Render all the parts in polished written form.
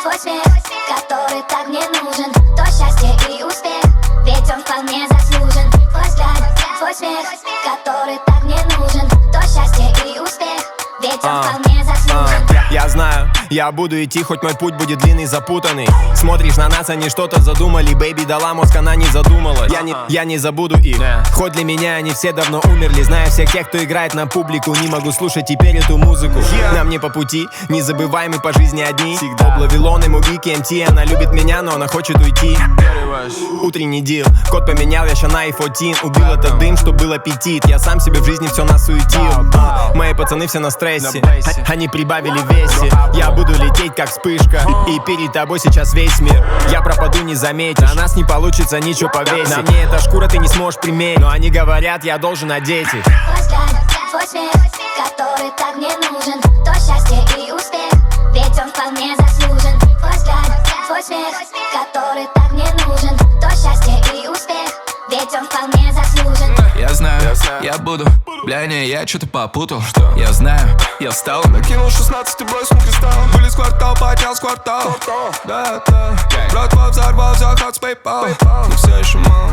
твой смех, который так мне нужен. То счастье и успех, ведь он вполне заслужен. Твой взгляд, твой смех, который так мне нужен. То счастье и успех, ведь он вполне заслужен. Я знаю, я буду идти, хоть мой путь будет длинный, запутанный. Смотришь на нас, они что-то задумали. Бэйби дала мозг, она не задумалась. Я не забуду их, хоть для меня они все давно умерли. Знаю всех тех, кто играет на публику. Не могу слушать теперь эту музыку. Нам не по пути, не забывай, мы по жизни одни. Об Вавилон и Муги KMT. Она любит меня, но она хочет уйти. Утренний дил, код поменял, я ща на i14. Убил этот дым, что был аппетит. Я сам себе в жизни все насуетил. Мои пацаны все на стрессе, они прибавили в весе. Я буду лететь как вспышка, и перед тобой сейчас весь мир. Я пропаду, не заметишь, а нас не получится ничего повесить. На мне эта шкура ты не сможешь примерить, но они говорят, я должен одеть их. Твой взгляд, твой смех, который так мне нужен. То счастье и успех, ведь он вполне заслужен. Твой взгляд, твой смех, который так мне нужен. То счастье и успех, ведь он вполне заслужен. Я знаю, я буду. Бля, не, я что-то попутал. Я знаю, я встал. Накинул 16 и бросил кристалл. Вылез в квартал, поднял с квартал. Да. Братва взорвал заход с PayPal. Но все еще мало,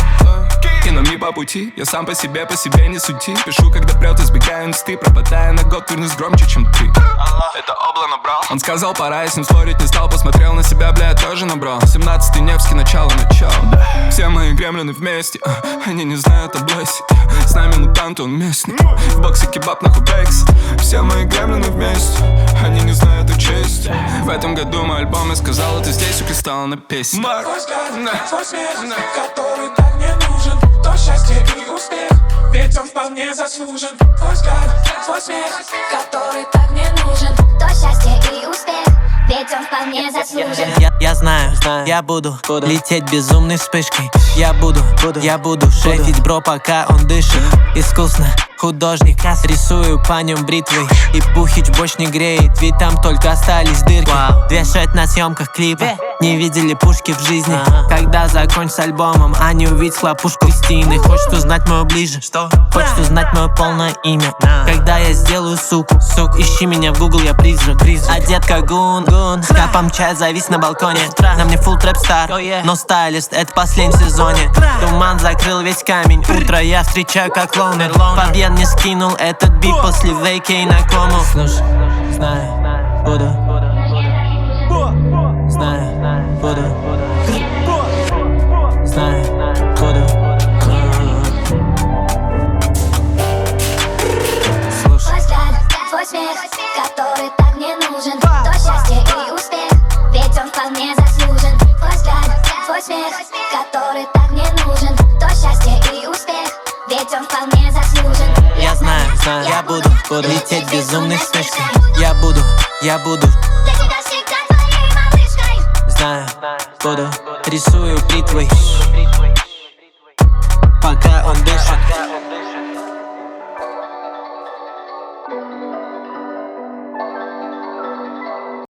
И нам не по пути, я сам по себе не сути. Пишу, когда прет, избегаю инсты. Пропадая на год, вернусь громче, чем ты. это обло набрал. Он сказал, пора, я с ним спорить не стал. Посмотрел на себя, бля, я тоже набрал. 17-й Невский, начало. Все мои гремлины вместе, они не знают о Блессе. С нами мутанты, он местный. В боксе кебаб, нахуй бэкс. Все мои гремлины вместе, они не знают о чести. В этом году мой альбом, я сказал, это здесь у Кристалла на песне. Твой взгляд, твой смех, который так мне нужен. То счастье и успех, ведь он вполне заслужен. Твой взгляд, твой смех, который так мне нужен. То счастье и успех, ведь он вполне заслужен. Я знаю, я буду лететь безумной вспышкой. Я буду шефить, бро, пока он дышит. Искусно, художник, рисую по нем бритвой. И Пухич больше не греет, ведь там только остались дырки. Вешать на съемках клипа, не видели пушки в жизни. Когда закончится альбомом, они увидят хлопушку Кристины. Хочет узнать мое ближе, хочет узнать мое полное имя. Когда я сделаю суку, ищи меня в Google, я призрак. Одет как гун, с капом чая завис на балконе. На мне full трэп стар, но стайлист, это в последнем сезоне. Туман закрыл весь камень, утро я встречаю как лоунер. Фабьен не скинул этот бит после вейкей на кому. Слушай, знаю, буду. Знаю, буду. Знаю, буду. Твой взгляд, твой смех, который так мне нужен. То счастье и успех, ведь он вполне заслужен. Твой взгляд, твой смех, который так мне нужен. То счастье и успех, ведь он вполне заслужен. Я знаю, я буду лететь безумной вспышкой. Я буду Для тебя всегда твоей малышкой. знаю, буду рисую бритвой.